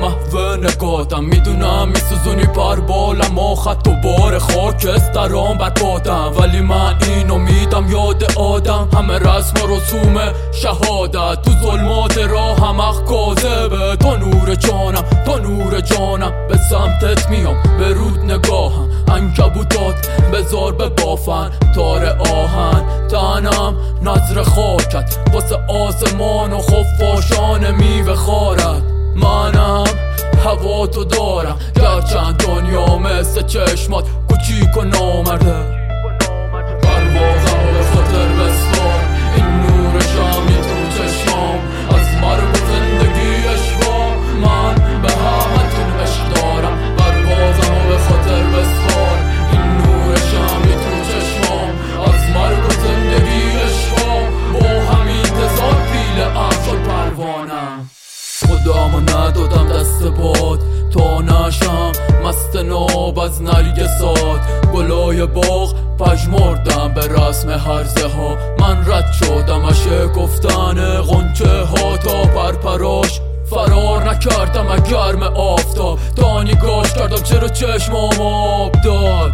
محو نگاتم، میدونم میسوزونی پر بالم و خط و بار خاکسترام بر پاتم، ولی من اینو میدم یاد آدم همه رسم و رسوم شهادت تو ظلمات راه هم کاذبه. تو نور جانم تو نور جانم، به سمتت میام به رود نگاهم، عنکبوتات بذار به بافن تار آهن، تنم نظر خاکت واسه آسمان و خفاشان میوه خارت. منم هوا تو دارم گرچند دنیا مثل چشمات کوچیک و نامرده. پروازم به خاطر بسپار این نور شمی تو چشمام، از مرگ و زندگی اشوا من به همتون عشق دارم. پروازم به خاطر بسپار این نور شمی تو چشمام، از مرگ و زندگی اشوا با همین تزار پیل افشار پروانم. خودمو ندادم دست باد تا نشم مست ناب از نرگسات، گلای باغ پژمردم به رسم هرزه ها، من رد شدم از شکفتن غنچه ها تا پرپراش فرار نکردم از گرم آفتاب، تا نگاش کردم چرا چشمام آب داد.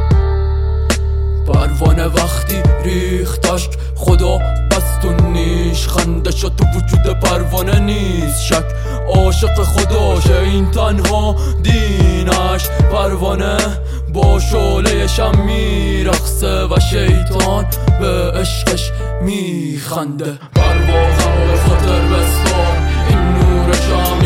پروانه وقتی ریختش خدا بستون نیش، خنده شد تو وجود پروانه نیست شک، عاشق خداشه این تنها دینش. پروانه با شعله شم میرقصه و شیطان به عشقش میخنده. پروازم به خاطر بسپار این نور شم